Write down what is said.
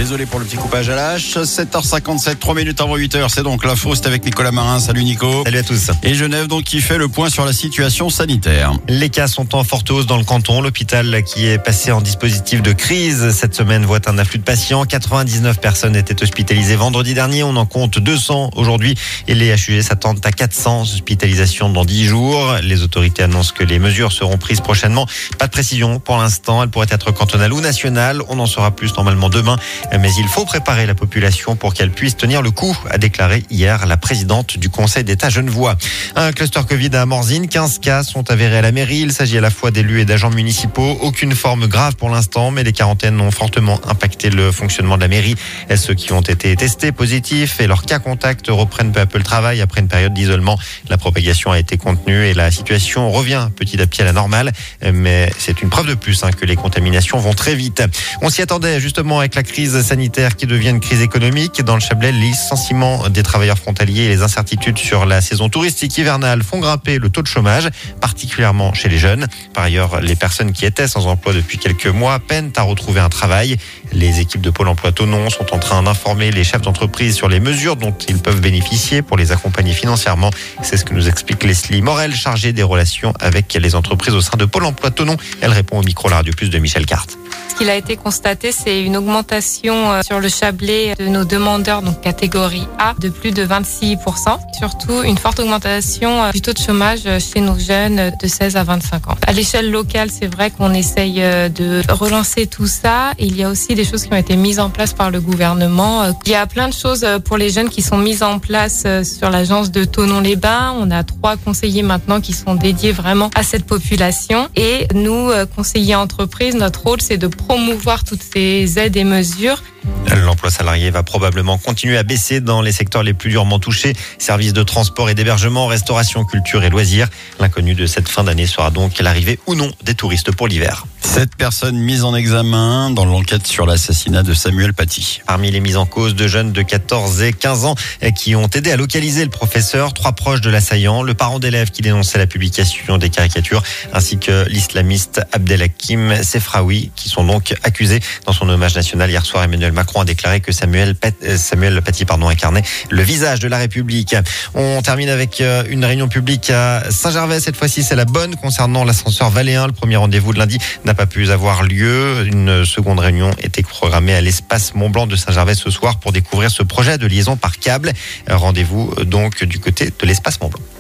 désolé pour le petit coupage à l'âche. 7h57, 3 minutes avant 8h, c'est donc l'info, c'est avec Nicolas Marin. Salut Nico. Salut à tous. Et Genève donc qui fait le point sur la situation sanitaire. Les cas sont en forte hausse dans le canton. L'hôpital qui est passé en dispositif de crise cette semaine voit un afflux de patients. 99 personnes étaient hospitalisées vendredi dernier. On en compte 200 aujourd'hui et les HUG s'attendent à 400 hospitalisations dans 10 jours. Les autorités annoncent que les mesures seront prises prochainement. Pas de précision pour l'instant. Elle pourrait être cantonale ou nationale. On en saura plus normalement demain. Mais il faut préparer la population pour qu'elle puisse tenir le coup, a déclaré hier la présidente du Conseil d'État genevois. Un cluster Covid à Morzine. 15 cas sont avérés à la mairie. Il s'agit à la fois d'élus et d'agents municipaux. Aucune forme grave pour l'instant, mais les quarantaines ont fortement impacté le fonctionnement de la mairie. Et ceux qui ont été testés positifs et leurs cas contacts reprennent peu à peu le travail après une période d'isolement. La propagation a été contenue et la situation revient petit à petit à la normale. Mais c'est une preuve de plus que les contaminations vont très vite. On s'y attendait justement avec la crise sanitaire qui devient une crise économique. Dans le Chablais, les licenciements des travailleurs frontaliers et les incertitudes sur la saison touristique hivernale font grimper le taux de chômage, particulièrement chez les jeunes. Par ailleurs, les personnes qui étaient sans emploi depuis quelques mois peinent à retrouver un travail. Les équipes de Pôle emploi Thonon sont en train d'informer les chefs d'entreprise sur les mesures dont ils peuvent bénéficier pour les accompagner financièrement. C'est ce que nous explique Leslie Morel, chargée des relations avec les entreprises au sein de Pôle emploi Thonon. Elle répond au micro La Radio Plus de Michel Carte. Ce qu'il a été constaté, c'est une augmentation sur le Chablais de nos demandeurs, donc catégorie A, de plus de 26%. Surtout, une forte augmentation du taux de chômage chez nos jeunes de 16 à 25 ans. À l'échelle locale, c'est vrai qu'on essaye de relancer tout ça. Il y a aussi des choses qui ont été mises en place par le gouvernement. Il y a plein de choses pour les jeunes qui sont mises en place sur l'agence de Thonon-les-Bains. On a 3 conseillers maintenant qui sont dédiés vraiment à cette population. Et nous, conseillers entreprises, notre rôle, c'est de promouvoir toutes ces aides et mesures. L'emploi salarié va probablement continuer à baisser dans les secteurs les plus durement touchés. Services de transport et d'hébergement, restauration, culture et loisirs. L'inconnu de cette fin d'année sera donc l'arrivée ou non des touristes pour l'hiver. 7 personnes mises en examen dans l'enquête sur l'assassinat de Samuel Paty. Parmi les mises en cause de jeunes de 14 et 15 ans qui ont aidé à localiser le professeur, 3 proches de l'assaillant, le parent d'élève qui dénonçait la publication des caricatures, ainsi que l'islamiste Abdelhakim Sefraoui, qui sont donc accusés. Dans son hommage national hier soir, Emmanuel Macron a déclaré que Samuel Paty incarnait le visage de la République. On termine avec une réunion publique à Saint-Gervais. Cette fois-ci, c'est la bonne concernant l'ascenseur Valéen. Le premier rendez-vous de lundi n'a pas pu avoir lieu. Une seconde réunion était programmée à l'espace Mont-Blanc de Saint-Gervais ce soir pour découvrir ce projet de liaison par câble. Rendez-vous donc du côté de l'espace Mont-Blanc.